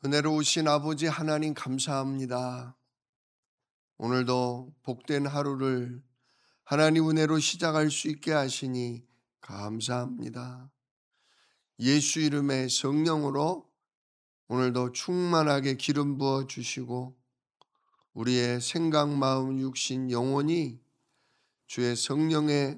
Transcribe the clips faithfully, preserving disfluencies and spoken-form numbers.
은혜로우신 아버지 하나님 감사합니다. 오늘도 복된 하루를 하나님 은혜로 시작할 수 있게 하시니 감사합니다. 예수 이름의 성령으로 오늘도 충만하게 기름 부어 주시고 우리의 생각, 마음, 육신, 영혼이 주의 성령에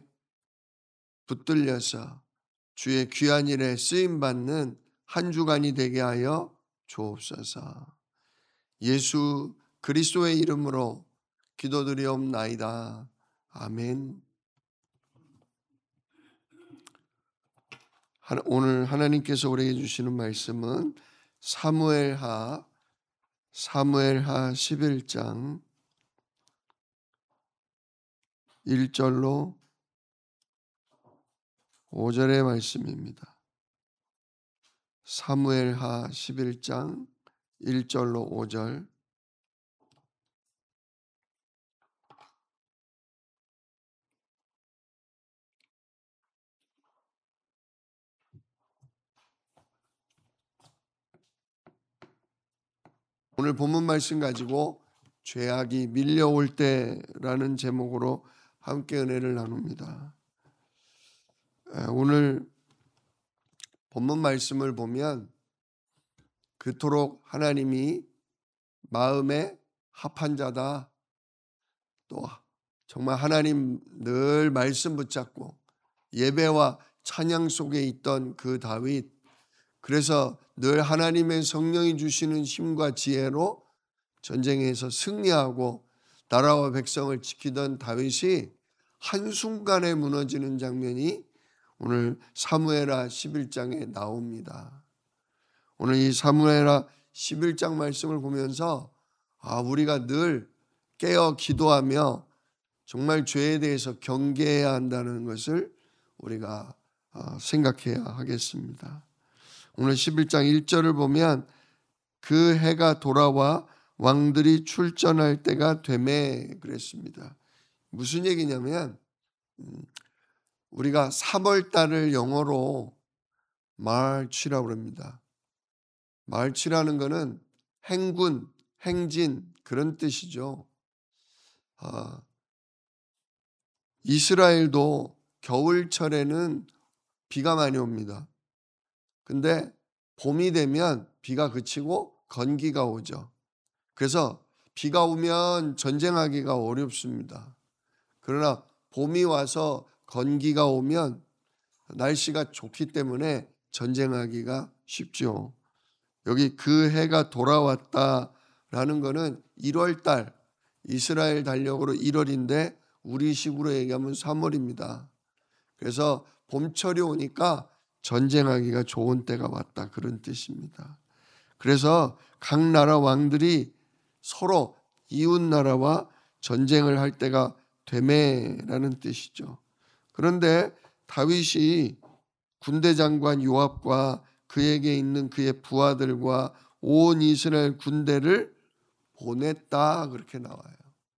붙들려서 주의 귀한 일에 쓰임받는 한 주간이 되게 하여 주옵소서. 예수 그리스도의 이름으로 기도드리옵나이다. 아멘. 오늘 하나님께서 우리에게 주시는 말씀은 사무엘하 사무엘하 십일 장 일 절로 오 절의 말씀입니다. 사무엘하 십일 장 일 절로 오 절. 오늘 본문 말씀 가지고 죄악이 밀려올 때라는 제목으로 함께 은혜를 나눕니다. 오늘 본문 말씀을 보면 그토록 하나님이 마음에 합한 자다, 또 정말 하나님 늘 말씀 붙잡고 예배와 찬양 속에 있던 그 다윗, 그래서 늘 하나님의 성령이 주시는 힘과 지혜로 전쟁에서 승리하고 나라와 백성을 지키던 다윗이 한순간에 무너지는 장면이 오늘 사무엘하 십일 장에 나옵니다. 오늘 이 사무엘하 십일 장 말씀을 보면서 아, 우리가 늘 깨어 기도하며 정말 죄에 대해서 경계해야 한다는 것을 우리가 생각해야 하겠습니다. 오늘 십일 장 일 절을 보면 그 해가 돌아와 왕들이 출전할 때가 되매 그랬습니다. 무슨 얘기냐면 우리가 삼월 달을 영어로 마르치라고 합니다. 마르치라는 것은 행군, 행진 그런 뜻이죠. 아, 이스라엘도 겨울철에는 비가 많이 옵니다. 근데 봄이 되면 비가 그치고 건기가 오죠. 그래서 비가 오면 전쟁하기가 어렵습니다. 그러나 봄이 와서 건기가 오면 날씨가 좋기 때문에 전쟁하기가 쉽죠. 여기 그 해가 돌아왔다라는 것은 일월 달, 이스라엘 달력으로 일월인데 우리식으로 얘기하면 삼월입니다. 그래서 봄철이 오니까 전쟁하기가 좋은 때가 왔다, 그런 뜻입니다. 그래서 각 나라 왕들이 서로 이웃 나라와 전쟁을 할 때가 되매라는 뜻이죠. 그런데 다윗이 군대 장관 요압과 그에게 있는 그의 부하들과 온 이스라엘 군대를 보냈다, 그렇게 나와요.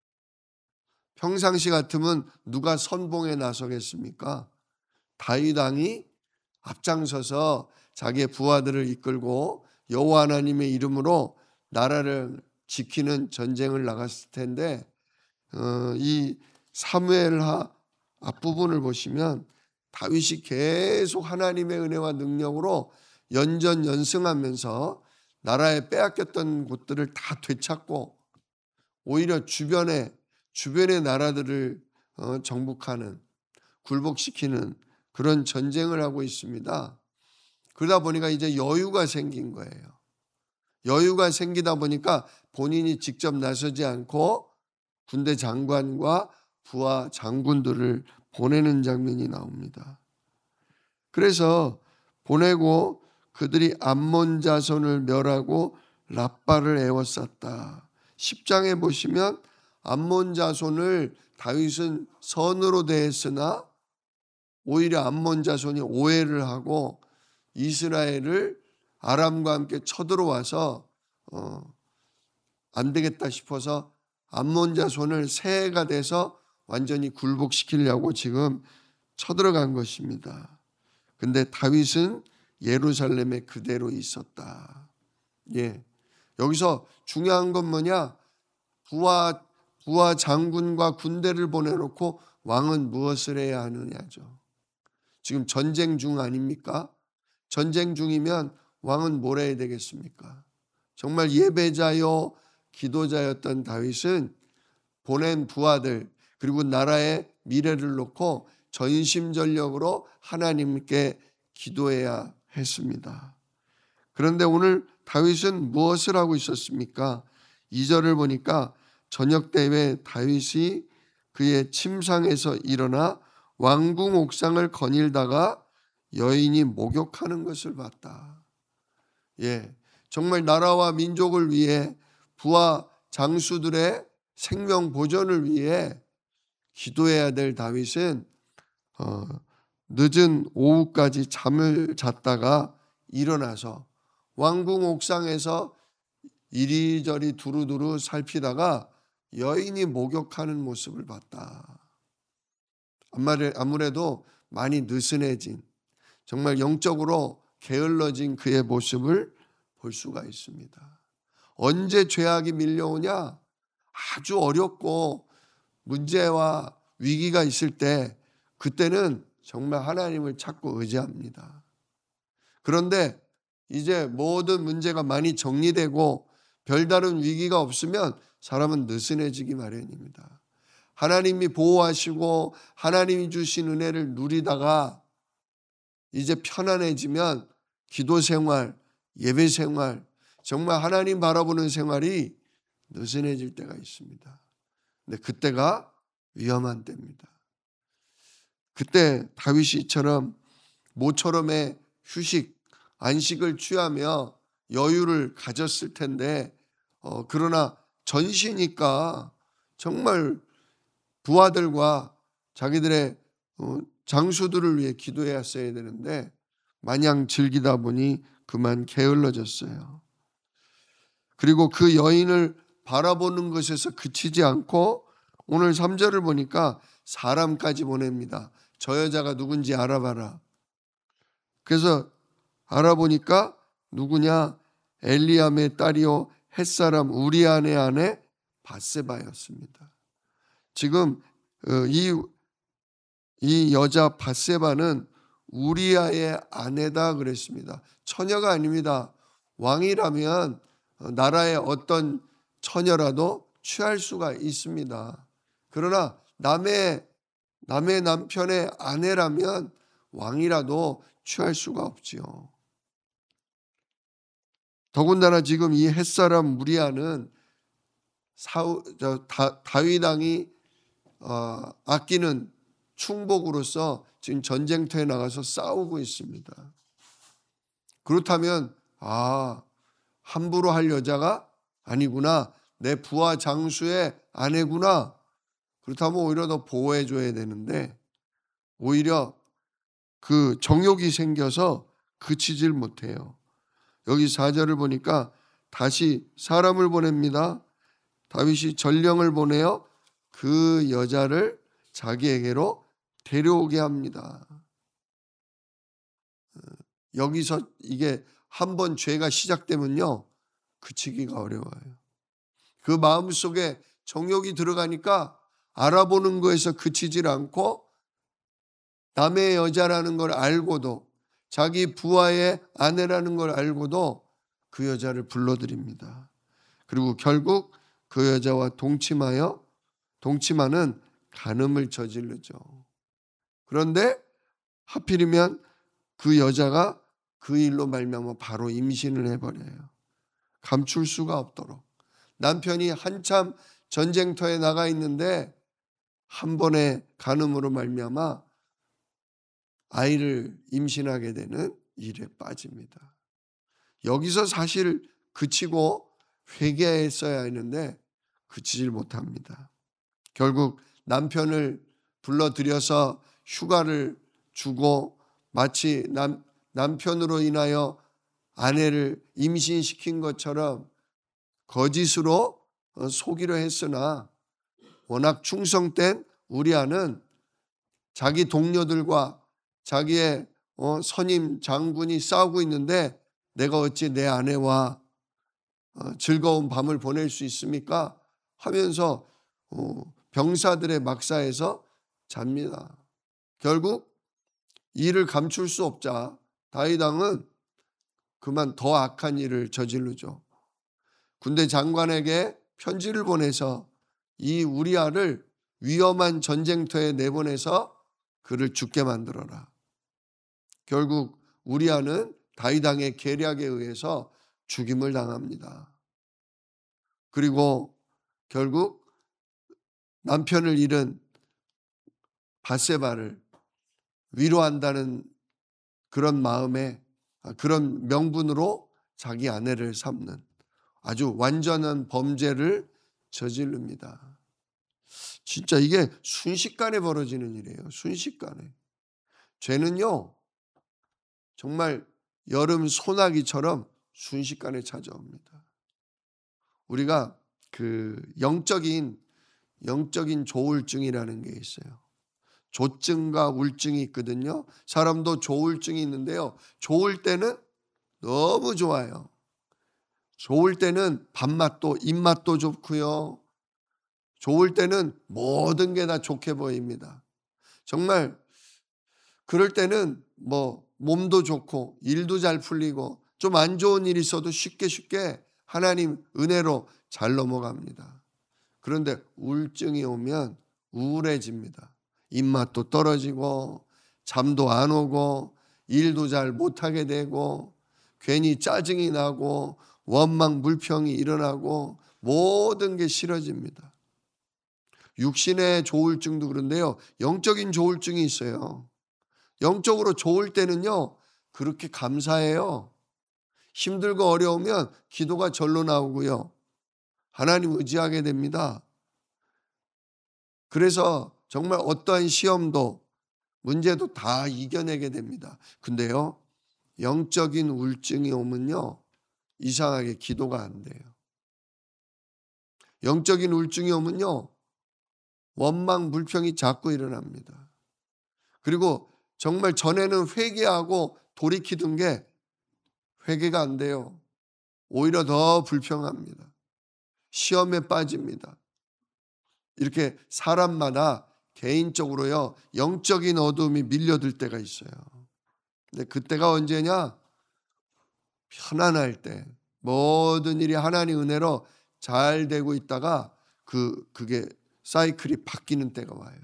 평상시 같으면 누가 선봉에 나서겠습니까? 다윗 왕이 앞장서서 자기의 부하들을 이끌고 여호와 하나님의 이름으로 나라를 지키는 전쟁을 나갔을 텐데 어, 이 사무엘하 앞부분을 보시면 다윗이 계속 하나님의 은혜와 능력으로 연전연승하면서 나라에 빼앗겼던 곳들을 다 되찾고 오히려 주변에 주변의 나라들을 어, 정복하는, 굴복시키는 그런 전쟁을 하고 있습니다. 그러다 보니까 이제 여유가 생긴 거예요. 여유가 생기다 보니까 본인이 직접 나서지 않고 군대 장관과 부하 장군들을 보내는 장면이 나옵니다. 그래서 보내고 그들이 암몬 자손을 멸하고 랍바를 에워쌌다. 십 장에 보시면 암몬 자손을 다윗은 선으로 대했으나 오히려 암몬 자손이 오해를 하고 이스라엘을 아람과 함께 쳐들어와서 어, 안 되겠다 싶어서 암몬 자손을 새해가 돼서 완전히 굴복시키려고 지금 쳐들어간 것입니다. 근데 다윗은 예루살렘에 그대로 있었다. 예, 여기서 중요한 건 뭐냐? 부하, 부하 장군과 군대를 보내놓고 왕은 무엇을 해야 하느냐죠. 지금 전쟁 중 아닙니까? 전쟁 중이면 왕은 뭘 해야 되겠습니까? 정말 예배자요 기도자였던 다윗은 보낸 부하들 그리고 나라의 미래를 놓고 전심전력으로 하나님께 기도해야 했습니다. 그런데 오늘 다윗은 무엇을 하고 있었습니까? 이 절을 보니까 저녁 때에 다윗이 그의 침상에서 일어나 왕궁 옥상을 거닐다가 여인이 목욕하는 것을 봤다. 예, 정말 나라와 민족을 위해 부하 장수들의 생명 보존을 위해 기도해야 될 다윗은 어, 늦은 오후까지 잠을 잤다가 일어나서 왕궁 옥상에서 이리저리 두루두루 살피다가 여인이 목욕하는 모습을 봤다. 아무래도 많이 느슨해진, 정말 영적으로 게을러진 그의 모습을 볼 수가 있습니다. 언제 죄악이 밀려오냐? 아주 어렵고 문제와 위기가 있을 때 그때는 정말 하나님을 찾고 의지합니다. 그런데 이제 모든 문제가 많이 정리되고 별다른 위기가 없으면 사람은 느슨해지기 마련입니다. 하나님이 보호하시고 하나님이 주신 은혜를 누리다가 이제 편안해지면 기도 생활, 예배 생활, 정말 하나님 바라보는 생활이 느슨해질 때가 있습니다. 근데 그때가 위험한 때입니다. 그때 다윗이처럼 모처럼의 휴식, 안식을 취하며 여유를 가졌을 텐데 어, 그러나 전시니까 정말 부하들과 자기들의 어, 장수들을 위해 기도했어야 되는데 마냥 즐기다 보니 그만 게을러졌어요. 그리고 그 여인을 바라보는 것에서 그치지 않고 오늘 삼 절을 보니까 사람까지 보냅니다. 저 여자가 누군지 알아봐라. 그래서 알아보니까 누구냐? 엘리암의 딸이요 햇사람 우리아의 아내 밧세바였습니다. 지금 이, 이 여자 밧세바는 우리아의 아내다 그랬습니다. 처녀가 아닙니다. 왕이라면 나라의 어떤 처녀라도 취할 수가 있습니다. 그러나 남의 남의 남편의 아내라면 왕이라도 취할 수가 없지요. 더군다나 지금 이 햇사람 우리아는 사우, 저, 다, 다윗 왕이 어, 아끼는 충복으로서 지금 전쟁터에 나가서 싸우고 있습니다. 그렇다면 아 함부로 할 여자가 아니구나. 내 부하 장수의 아내구나. 그렇다면 오히려 더 보호해줘야 되는데 오히려 그 정욕이 생겨서 그치질 못해요. 여기 사 절을 보니까 다시 사람을 보냅니다. 다윗이 전령을 보내어 그 여자를 자기에게로 데려오게 합니다. 여기서 이게 한번 죄가 시작되면요 그치기가 어려워요. 그 마음속에 정욕이 들어가니까 알아보는 거에서 그치질 않고 남의 여자라는 걸 알고도 자기 부하의 아내라는 걸 알고도 그 여자를 불러들입니다. 그리고 결국 그 여자와 동침하여 동침하는 간음을 저지르죠. 그런데 하필이면 그 여자가 그 일로 말미암아 바로 임신을 해버려요. 감출 수가 없도록. 남편이 한참 전쟁터에 나가 있는데 한 번의 간음으로 말미암아 아이를 임신하게 되는 일에 빠집니다. 여기서 사실 그치고 회개했어야 했는데 그치질 못합니다. 결국 남편을 불러들여서 휴가를 주고 마치 남, 남편으로 인하여 아내를 임신시킨 것처럼 거짓으로 속이려 했으나 워낙 충성된 우리아는 자기 동료들과 자기의 선임 장군이 싸우고 있는데 내가 어찌 내 아내와 어, 즐거운 밤을 보낼 수 있습니까? 하면서 어, 병사들의 막사에서 잡니다. 결국 이를 감출 수 없자 다윗 왕은 그만 더 악한 일을 저지르죠. 군대 장관에게 편지를 보내서 이 우리아를 위험한 전쟁터에 내보내서 그를 죽게 만들어라. 결국 우리아는 다윗 왕의 계략에 의해서 죽임을 당합니다. 그리고 결국 남편을 잃은 밧세바를 위로한다는 그런 마음에, 그런 명분으로 자기 아내를 삼는 아주 완전한 범죄를 저지릅니다. 진짜 이게 순식간에 벌어지는 일이에요. 순식간에. 죄는요, 정말 여름 소나기처럼 순식간에 찾아옵니다. 우리가 그 영적인 영적인 조울증이라는 게 있어요. 조증과 울증이 있거든요. 사람도 조울증이 있는데요. 좋을 때는 너무 좋아요. 좋을 때는 밥맛도 입맛도 좋고요. 좋을 때는 모든 게 다 좋게 보입니다. 정말 그럴 때는 뭐 몸도 좋고 일도 잘 풀리고 좀 안 좋은 일이 있어도 쉽게 쉽게 하나님 은혜로 잘 넘어갑니다. 그런데 우울증이 오면 우울해집니다. 입맛도 떨어지고 잠도 안 오고 일도 잘 못하게 되고 괜히 짜증이 나고 원망 불평이 일어나고 모든 게 싫어집니다. 육신의 조울증도 그런데요. 영적인 조울증이 있어요. 영적으로 좋을 때는요. 그렇게 감사해요. 힘들고 어려우면 기도가 절로 나오고요. 하나님 의지하게 됩니다. 그래서 정말 어떠한 시험도 문제도 다 이겨내게 됩니다. 근데요. 영적인 우울증이 오면요. 이상하게 기도가 안 돼요. 영적인 우울증이 오면요. 원망 불평이 자꾸 일어납니다. 그리고 정말 전에는 회개하고 돌이키던 게 회개가 안 돼요. 오히려 더 불평합니다. 시험에 빠집니다. 이렇게 사람마다 개인적으로요, 영적인 어둠이 밀려들 때가 있어요. 근데 그때가 언제냐? 편안할 때, 모든 일이 하나님 은혜로 잘 되고 있다가 그, 그게 사이클이 바뀌는 때가 와요.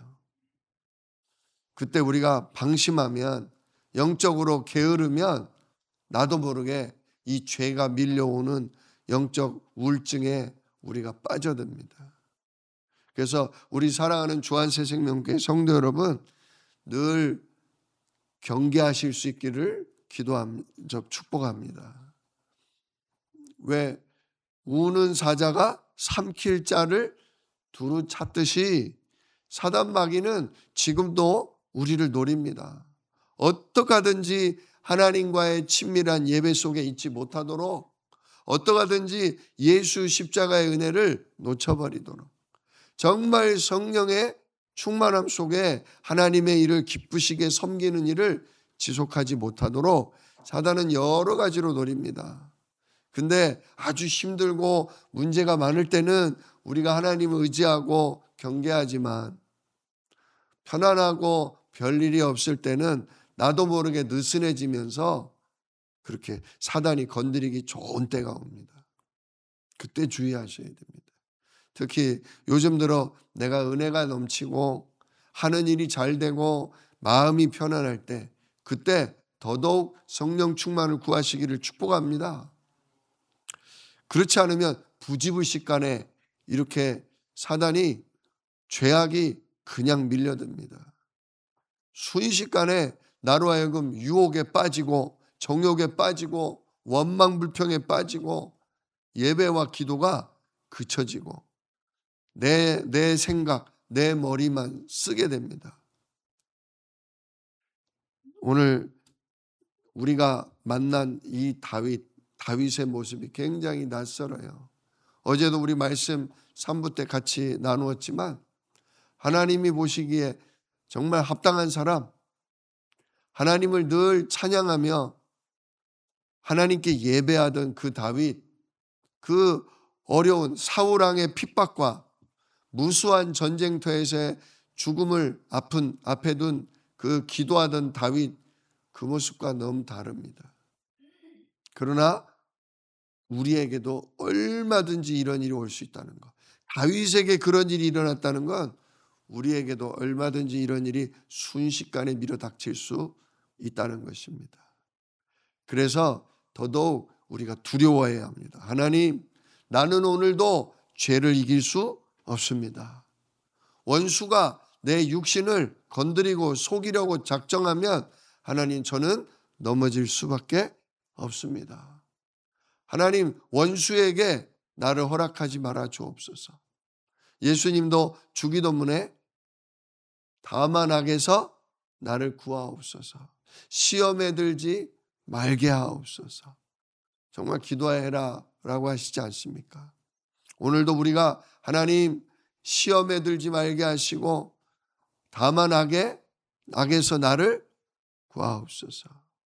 그때 우리가 방심하면, 영적으로 게으르면 나도 모르게 이 죄가 밀려오는 영적 우울증에 우리가 빠져듭니다. 그래서 우리 사랑하는 주안새생명교회 성도 여러분, 늘 경계하실 수 있기를 기도합니다. 축복합니다. 왜? 우는 사자가 삼킬 자를 두루 찾듯이 사단 마귀는 지금도 우리를 노립니다. 어떻게 하든지 하나님과의 친밀한 예배 속에 있지 못하도록, 어떻게 하든지 예수 십자가의 은혜를 놓쳐버리도록, 정말 성령의 충만함 속에 하나님의 일을 기쁘시게 섬기는 일을 지속하지 못하도록 사단은 여러 가지로 노립니다. 근데 아주 힘들고 문제가 많을 때는 우리가 하나님을 의지하고 경계하지만, 편안하고 별일이 없을 때는 나도 모르게 느슨해지면서 그렇게 사단이 건드리기 좋은 때가 옵니다. 그때 주의하셔야 됩니다. 특히 요즘 들어 내가 은혜가 넘치고 하는 일이 잘 되고 마음이 편안할 때, 그때 더더욱 성령 충만을 구하시기를 축복합니다. 그렇지 않으면 부지불식간에 이렇게 사단이, 죄악이 그냥 밀려듭니다. 순식간에 나로 하여금 유혹에 빠지고 정욕에 빠지고 원망 불평에 빠지고 예배와 기도가 그쳐지고 내, 내 생각, 내 머리만 쓰게 됩니다. 오늘 우리가 만난 이 다윗, 다윗의 모습이 굉장히 낯설어요. 어제도 우리 말씀 삼 부 때 같이 나누었지만, 하나님이 보시기에 정말 합당한 사람, 하나님을 늘 찬양하며 하나님께 예배하던 그 다윗, 그 어려운 사울왕의 핍박과 무수한 전쟁터에서의 죽음을 아픈 앞에 둔 그 기도하던 다윗, 그 모습과 너무 다릅니다. 그러나 우리에게도 얼마든지 이런 일이 올 수 있다는 것. 다윗에게 그런 일이 일어났다는 건 우리에게도 얼마든지 이런 일이 순식간에 밀어닥칠 수 있다는 것입니다. 그래서 더더욱 우리가 두려워해야 합니다. 하나님, 나는 오늘도 죄를 이길 수 없습니다. 원수가 내 육신을 건드리고 속이려고 작정하면 하나님, 저는 넘어질 수밖에 없습니다. 하나님, 원수에게 나를 허락하지 말아 주옵소서. 예수님도 주기도문에 다만 악에서 나를 구하옵소서. 시험에 들지 말게 하옵소서. 정말 기도해라 라고 하시지 않습니까? 오늘도 우리가 하나님, 시험에 들지 말게 하시고 다만 악에, 악에서 나를 구하옵소서.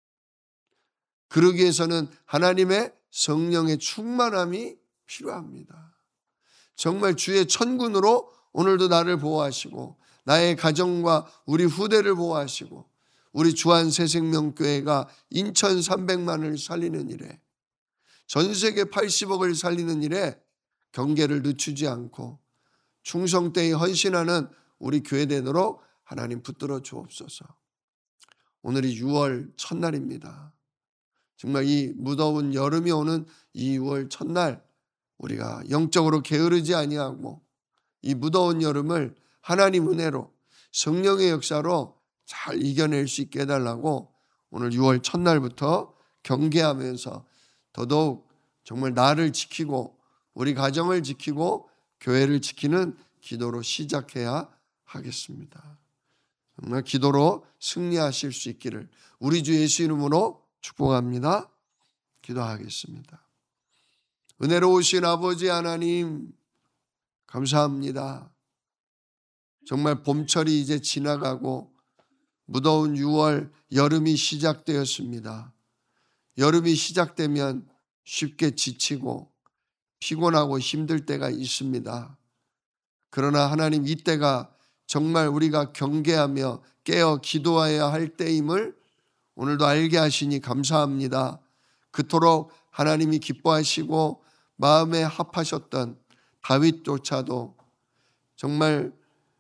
그러기 위해서는 하나님의 성령의 충만함이 필요합니다. 정말 주의 천군으로 오늘도 나를 보호하시고 나의 가정과 우리 후대를 보호하시고 우리 주한 새생명교회가 인천 삼백만을 살리는 일에, 전 세계 팔십억을 살리는 일에 경계를 늦추지 않고 충성되이 헌신하는 우리 교회 되도록 하나님 붙들어 주옵소서. 오늘이 유월 첫날입니다. 정말 이 무더운 여름이 오는 이 유월 첫날 우리가 영적으로 게으르지 아니하고 이 무더운 여름을 하나님 은혜로 성령의 역사로 잘 이겨낼 수 있게 해달라고 오늘 유월 첫날부터 경계하면서 더더욱 정말 나를 지키고 우리 가정을 지키고 교회를 지키는 기도로 시작해야 하겠습니다. 정말 기도로 승리하실 수 있기를 우리 주 예수 이름으로 축복합니다. 기도하겠습니다. 은혜로우신 아버지 하나님, 감사합니다. 정말 봄철이 이제 지나가고 무더운 유월 여름이 시작되었습니다. 여름이 시작되면 쉽게 지치고 피곤하고 힘들 때가 있습니다. 그러나 하나님, 이때가 정말 우리가 경계하며 깨어 기도해야 할 때임을 오늘도 알게 하시니 감사합니다. 그토록 하나님이 기뻐하시고 마음에 합하셨던 다윗조차도 정말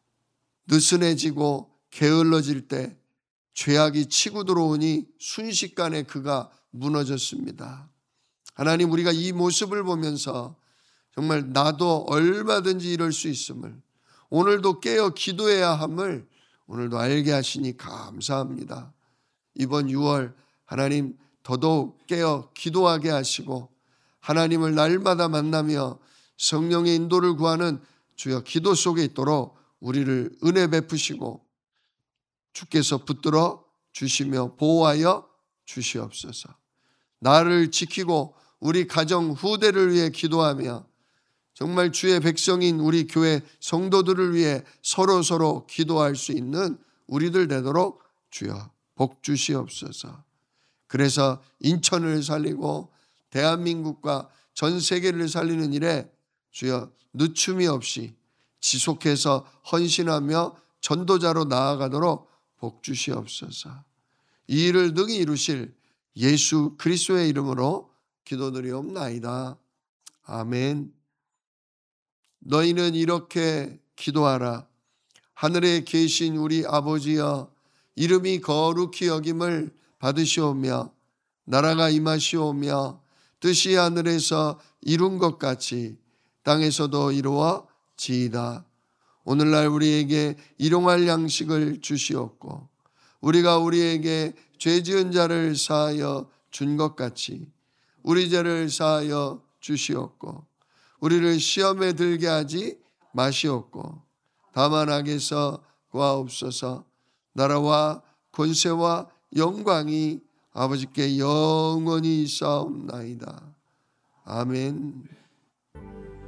느슨해지고 게을러질 때 죄악이 치고 들어오니 순식간에 그가 무너졌습니다. 하나님, 우리가 이 모습을 보면서 정말 나도 얼마든지 이럴 수 있음을, 오늘도 깨어 기도해야 함을 오늘도 알게 하시니 감사합니다. 이번 유월 하나님 더더욱 깨어 기도하게 하시고 하나님을 날마다 만나며 성령의 인도를 구하는 주여 기도 속에 있도록 우리를 은혜 베푸시고 주께서 붙들어 주시며 보호하여 주시옵소서. 나를 지키고 우리 가정 후대를 위해 기도하며 정말 주의 백성인 우리 교회 성도들을 위해 서로 서로 기도할 수 있는 우리들 되도록 주여 복 주시옵소서. 그래서 인천을 살리고 대한민국과 전 세계를 살리는 일에 주여 늦춤이 없이 지속해서 헌신하며 전도자로 나아가도록 복 주시옵소서. 이 일을 능히 이루실 예수 그리스도의 이름으로 기도드리옵나이다. 아멘. 너희는 이렇게 기도하라. 하늘에 계신 우리 아버지여, 이름이 거룩히 여김을 받으시오며 나라가 임하시오며 뜻이 하늘에서 이룬 것 같이 땅에서도 이루어지이다. 오늘날 우리에게 일용할 양식을 주시옵고 우리가 우리에게 죄 지은 자를 사하여 준 것 같이 우리 죄를 사하여 주시옵고 우리를 시험에 들게 하지 마시옵고 다만 악에서 구하옵소서. 나라와 권세와 영광이 아버지께 영원히 있사옵나이다. 아멘.